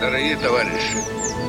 Дорогие товарищи,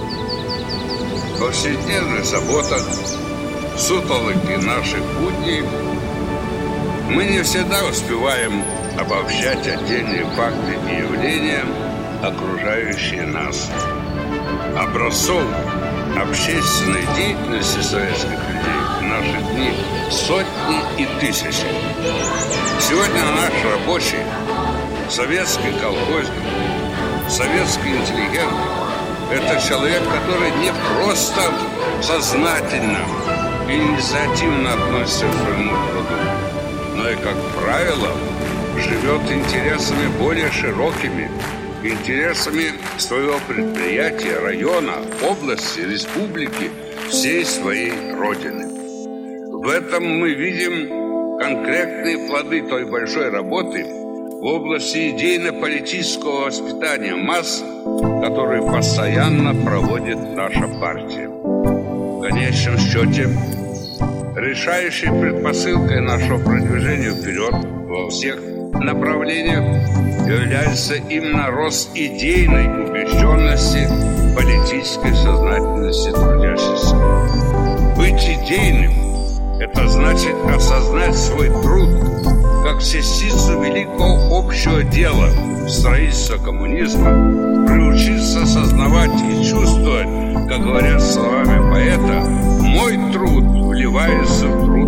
в повседневных заботах, сутолоке наших будней мы не всегда успеваем обобщать отдельные факты и явления, окружающие нас. Образцов общественной деятельности советских людей в наши дни сотни и тысячи. Сегодня наш рабочий, советский колхозник, советский интеллигент – это человек, который не просто сознательно и инициативно относится к своему труду, но и, как правило, живет интересами более широкими, интересами своего предприятия, района, области, республики, всей своей родины. В этом мы видим конкретные плоды той большой работы в области идейно-политического воспитания масс, которую постоянно проводит наша партия. В конечном счете, решающей предпосылкой нашего продвижения вперед во всех направлениях является именно рост идейной убежденности, политической сознательности трудящихся. Быть идейным – это значит осознать свой труд как частицу великого общего дела строительства коммунизма, приучиться осознавать и чувствовать, как говорят словами поэта, «Мой труд вливается в труд